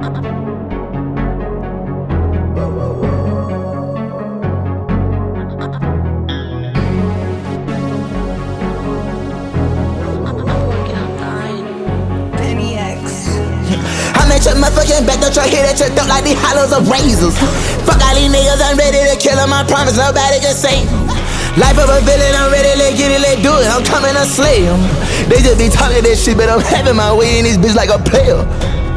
Your motherfucking back, don't try hit at your throat like these hollows of razors. Fuck all these niggas, I'm ready to kill them, I promise nobody can save them. Life of a villain, I'm ready, let's get it, let's do it, I'm coming to slay them. They just be talking this shit, but I'm having my way in this bitch like a player.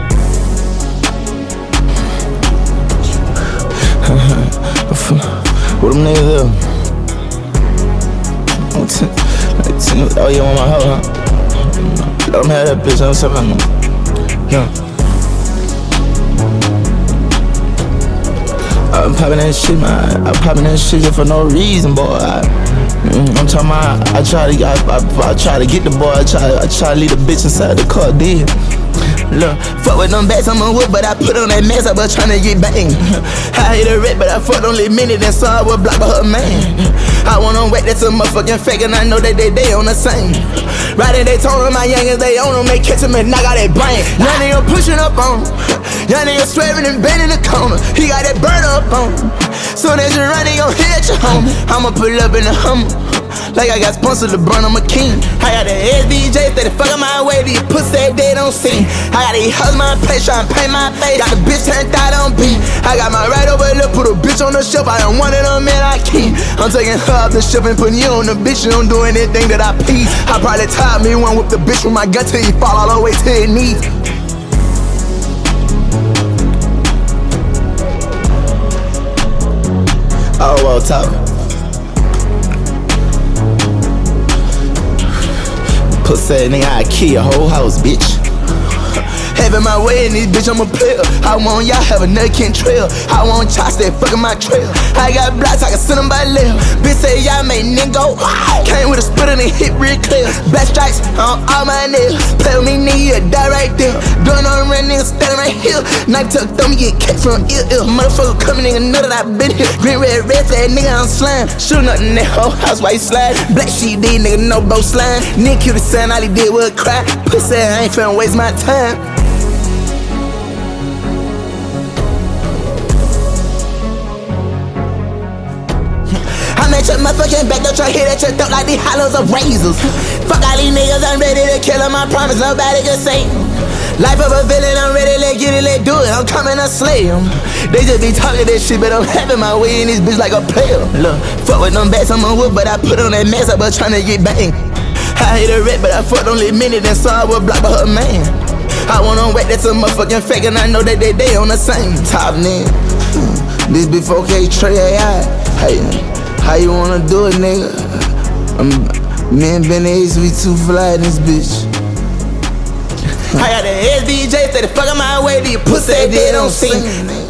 What them niggas up? Oh, you want my hoe, huh? Let them have that bitch, I'm something. Yeah. I'm poppin' that shit, man. I'm poppin' that shit just for no reason, boy. I'm talking about, I try to get the boy. I try to leave the bitch inside the car, dead. Look, fuck with them bats, I'm a whip, but I put on that mask, I was tryna get banged. I hit a rap, but I fucked only minute, and so I was blocked by her man. I want them wet, that's a motherfucking fake, and I know that they on the same. Riding Daytona, my youngins, they own them, they catch them and knock out that brain. Young nigga pushing up on him, young nigga swerving and bending the corner. He got that burner up on him, soon as you run, they gon' hit your home. I'ma pull up in the Hummer, like I got sponsored LeBron, I'm a king. I got the SBJ, steady fucking my way, these pussy they don't see. I got these hugs my place, tryna paint my face. Got the bitch turned out on beat. I got my right over there, put a bitch on the shelf. I don't want it on man, I keep. I'm taking her off the shelf and putting you on the bitch. You don't do anything that I please. I probably tied me one with the bitch with my gut till he fall all the way to his knees. Oh, well, top. Pussy nigga, I kill your whole house, bitch. Having my way in this bitch, I'm a player. I want y'all have a nutkin trail. I want y'all stay fucking my trail. I got blocks, I can send them by left. Bitch say y'all make nigga go wow. Came with a spit and hit real clear. Black stripes on all my nails. Play with me, nigga, you die right there. Doing on the red nigga standing right here. Knife tuck thumb, you get kicked from ill. Motherfucker coming, nigga, know that I been here. Green, red, fat nigga, I'm slime. Shooting up in that whole house while you slide. Black sheet, these nigga, no bow slime. Nigga cute the son, all he did was cry. Pussy, I ain't finna waste my time. Your motherfucking back, don't try hit at your throat like these hollows of razors. Fuck all these niggas, I'm ready to kill them, I promise nobody can save them. Life of a villain, I'm ready, let's get it, let's do it, I'm coming to slay them. They just be talking this shit, but I'm having my way in this bitch like a player. Look, fuck with them bats, I'm a whip, but I put on that mask, I was tryna get banged. I hit a rap, but I fucked only minute, and so I was blocked by her man. I want them wet, that's a motherfucking fake, and I know that they on the same. Top nigga, this before K Trey AI. Hey, how you wanna do it, nigga? Me and Ben Ace, we too fly in this bitch. I got the SBJ, steady fucking my way, these pussy they don't see.